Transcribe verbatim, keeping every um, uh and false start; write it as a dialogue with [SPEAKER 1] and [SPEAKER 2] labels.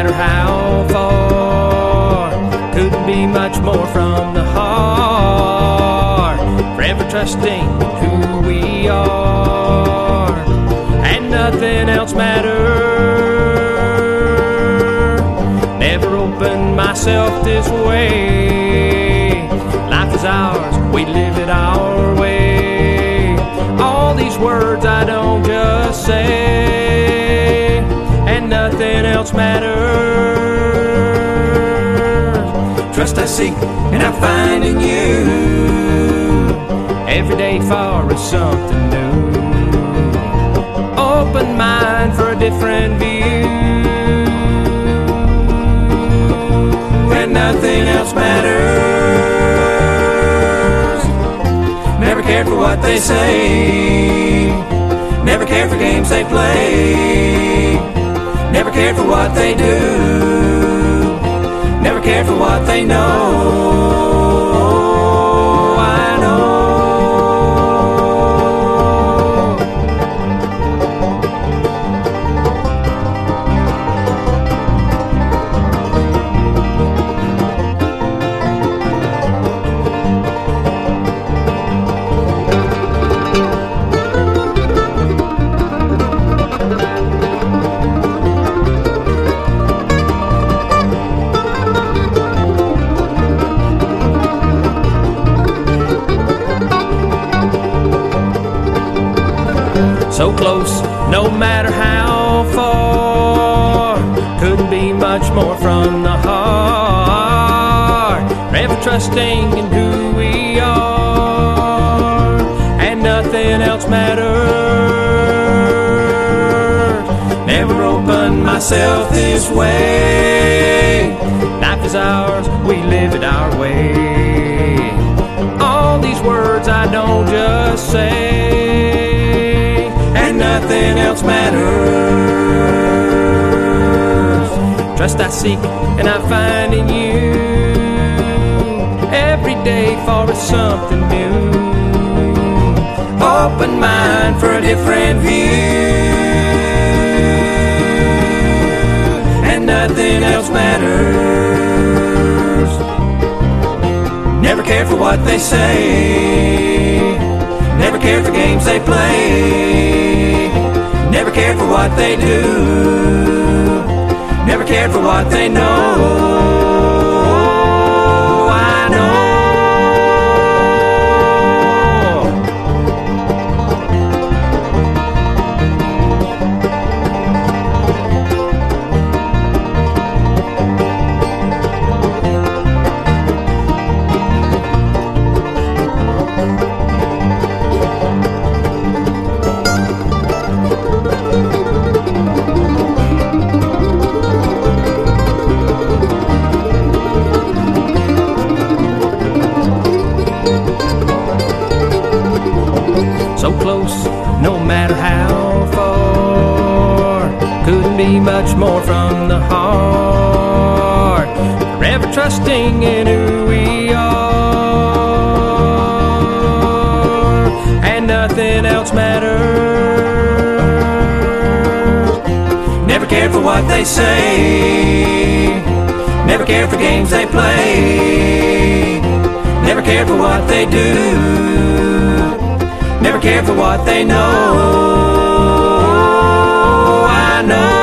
[SPEAKER 1] matter how far. Couldn't be much more from the heart. Forever trusting who we are, and nothing else matters. Never opened myself this way. Life is ours, we live it our way. All these words I don't just say, and nothing else matters. Trust I seek and I find in you. Every day for is something new. Open mind for a different view, and nothing else matters. Never cared for what they say, never cared for games they play, never cared for what they do, never cared for what they know. I know. So close, no matter how far. Couldn't be much more from the heart. Forever trusting in who we are, and nothing else matters. Never opened myself this way. Life is ours, we live it our way. All these words I don't just say, and nothing else matters. Trust I seek and I find in you. Every day for is something new. Open mind for a different view, and nothing else matters. Never cared for what they say, never cared for games they play, never cared for what they do, never cared for what they know. I know. So close, no matter how far. Couldn't be much more from the heart. Forever trusting in who we are, and nothing else matters. Never cared for what they say, never cared for games they play, never cared for what they do, never cared for what they know. I know.